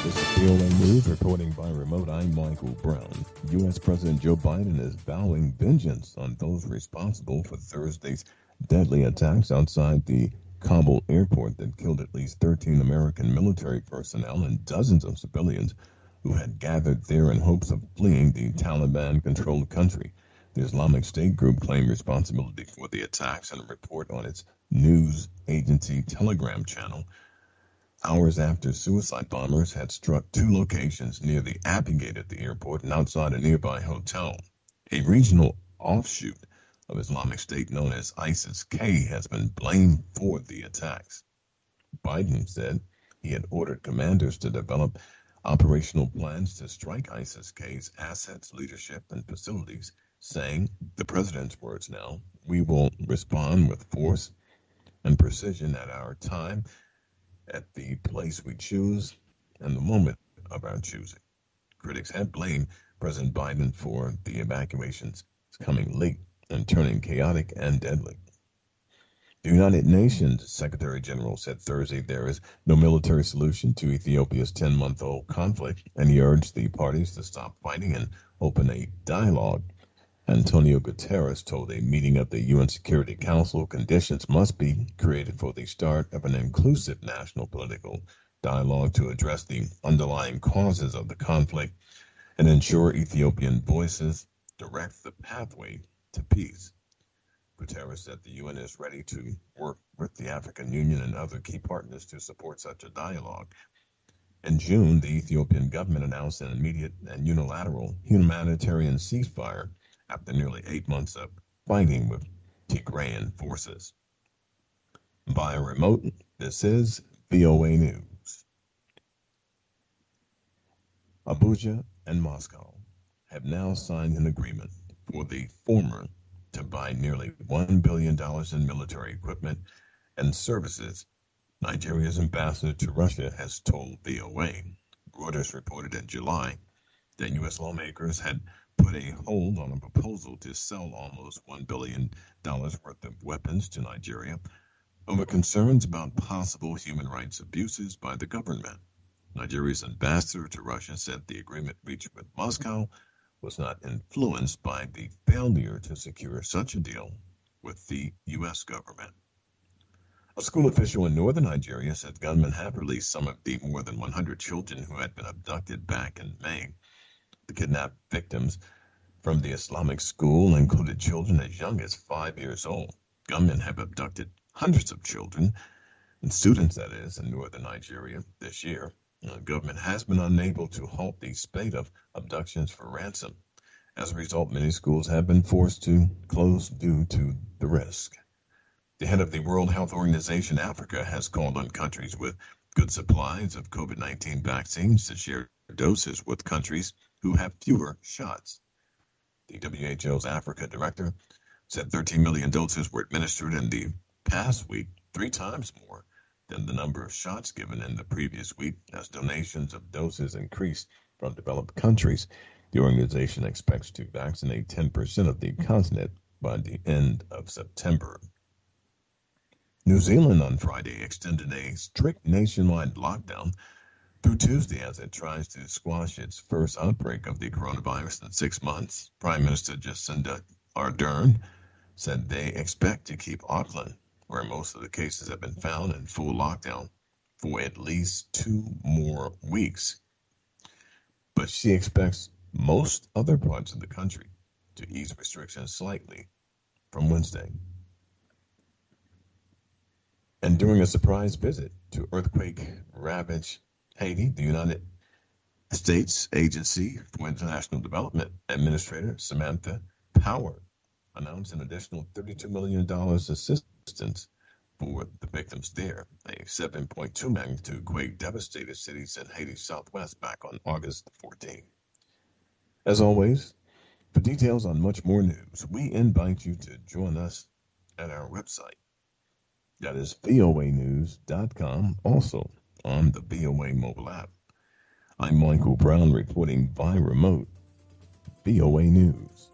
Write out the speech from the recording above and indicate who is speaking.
Speaker 1: This is VOA News reporting by remote. I'm Michael Brown. U.S. President Joe Biden is vowing vengeance on those responsible for Thursday's deadly attacks outside the Kabul airport that killed at least 13 American military personnel and dozens of civilians who had gathered there in hopes of fleeing the Taliban-controlled country. The Islamic State group claimed responsibility for the attacks in a report on its news agency Telegram channel, hours after suicide bombers had struck two locations near the Abbey Gate at the airport and outside a nearby hotel. A regional offshoot of Islamic State known as ISIS-K has been blamed for the attacks. Biden said he had ordered commanders to develop operational plans to strike ISIS-K's assets, leadership, and facilities, saying, the president's words now, "We will respond with force and precision at our time, at the place we choose, and the moment of our choosing." Critics have blamed President Biden for the evacuations coming late and turning chaotic and deadly. The United Nations Secretary General said Thursday there is no military solution to Ethiopia's 10-month-old conflict, and he urged the parties to stop fighting and open a dialogue. Antonio Guterres told a meeting of the UN Security Council conditions must be created for the start of an inclusive national political dialogue to address the underlying causes of the conflict and ensure Ethiopian voices direct the pathway to peace. Guterres said the UN is ready to work with the African Union and other key partners to support such a dialogue. In June, the Ethiopian government announced an immediate and unilateral humanitarian ceasefire after nearly 8 months of fighting with Tigrayan forces. Via remote, this is VOA News. Abuja and Moscow have now signed an agreement for the former to buy nearly $1 billion in military equipment and services, Nigeria's ambassador to Russia has told VOA. Reuters reported in July that U.S. lawmakers had put a hold on a proposal to sell almost $1 billion worth of weapons to Nigeria over concerns about possible human rights abuses by the government. Nigeria's ambassador to Russia said the agreement reached with Moscow was not influenced by the failure to secure such a deal with the U.S. government. A school official in northern Nigeria said gunmen have released some of the more than 100 children who had been abducted back in May. The kidnapped victims from the Islamic school included children as young as 5 years old. Gunmen have abducted hundreds of children, and students that is, in northern Nigeria this year. The government has been unable to halt the spate of abductions for ransom. As a result, many schools have been forced to close due to the risk. The head of the World Health Organization Africa has called on countries with good supplies of COVID-19 vaccines to share doses with countries who have fewer shots. The WHO's Africa director said 13 million doses were administered in the past week, 3 times more than the number of shots given in the previous week, as donations of doses increased from developed countries. The organization expects to vaccinate 10% of the continent by the end of September. New Zealand on Friday extended a strict nationwide lockdown through Tuesday as it tries to squash its first outbreak of the coronavirus in 6 months. Prime Minister Jacinda Ardern said they expect to keep Auckland, where most of the cases have been found, in full lockdown for at least 2 more weeks. But she expects most other parts of the country to ease restrictions slightly from Wednesday. And during a surprise visit to earthquake-ravaged Haiti, the United States Agency for International Development Administrator Samantha Power announced an additional $32 million assistance for the victims there. A 7.2 magnitude quake devastated cities in Haiti's southwest back on August 14. As always, for details on much more news, we invite you to join us at our website. That is voanews.com, also on the VOA mobile app. I'm Michael Brown reporting by remote, VOA News.